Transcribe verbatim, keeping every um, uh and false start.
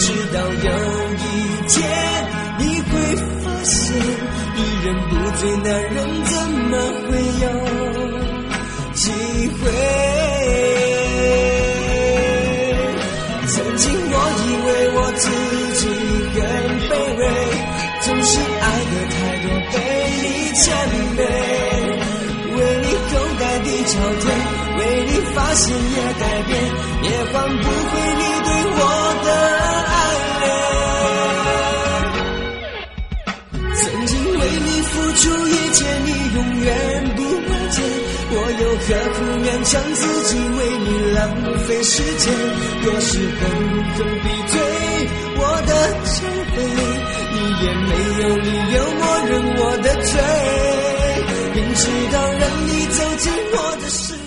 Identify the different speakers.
Speaker 1: 直到有一天你会发现，一人不醉男人怎么会有机会。曾经我以为我自己很卑微，总是爱得太多，被你谄媚，为你口袋地朝天，为你发现也改变，也换不回你对我的爱恋。曾经为你付出一切，你永远不了解，我又何苦勉强自己为你浪费时间？若是狠狠逼退我的谦卑，你也没有理由